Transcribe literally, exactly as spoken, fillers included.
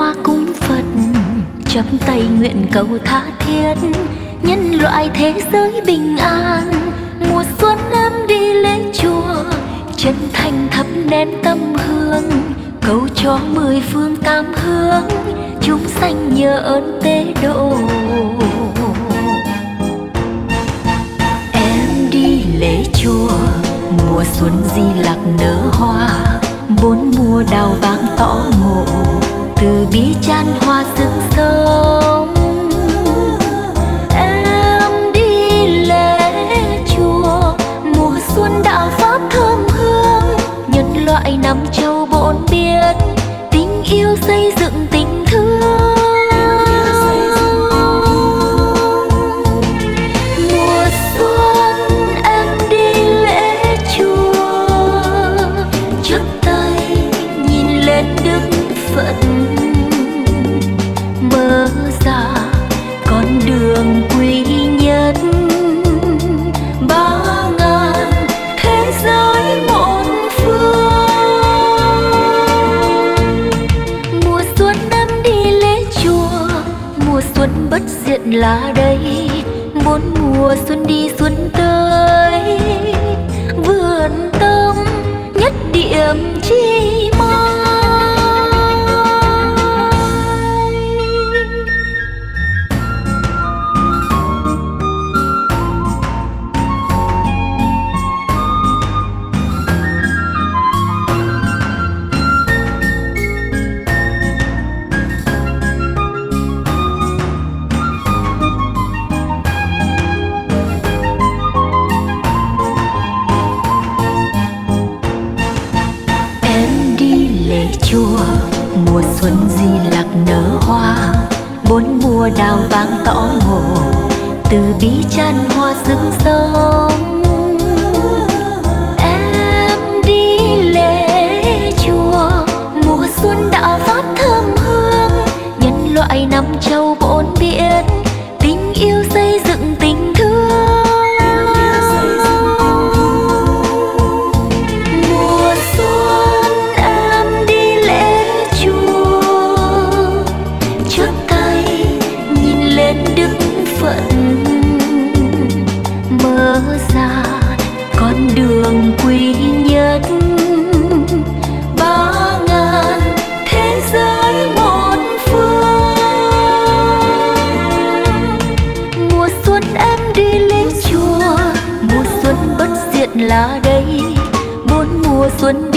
hoa cúng Phật, chắp tay nguyện cầu tha thiết, nhân loại thế giới bình an. Mùa xuân em đi lễ chùa, chân thành thắp nén tâm hương, cầu cho mười phương tam hướng chúng sanh nhờ ơn tế độ. Em đi lễ chùa, mùa xuân Di Lặc nở hoa, bốn mùa đào vàng tỏ ngộ, từ bi chan hoa rực sống. Em đi lễ chùa, mùa xuân đạo pháp thơm hương, nhân loại năm châu bốn biển, tình yêu xây dựng tình thương. Mùa xuân em đi lễ chùa, chắp tay nhìn lên Đức Phật, mở ra con đường quý nhất, ba ngàn thế giới một phương. Mùa xuân em đi lễ chùa, mùa xuân bất diệt là đây, bốn mùa xuân đi xuân tới, vườn tâm nhất điểm chi mai. Chùa, mùa xuân Di Lặc nở hoa, bốn mùa đào vàng tỏ ngộ, từ bi chan hoa rực sống. Em đi lễ chùa, mùa xuân đạo pháp thơm hương, nhân loại năm châu bốn biển, tình yêu xây dựng tình thương. Mở ra con đường quý nhất, ba ngàn thế giới một phương. Mùa xuân em đi lễ chùa, mùa xuân bất diệt là đây, bốn mùa xuân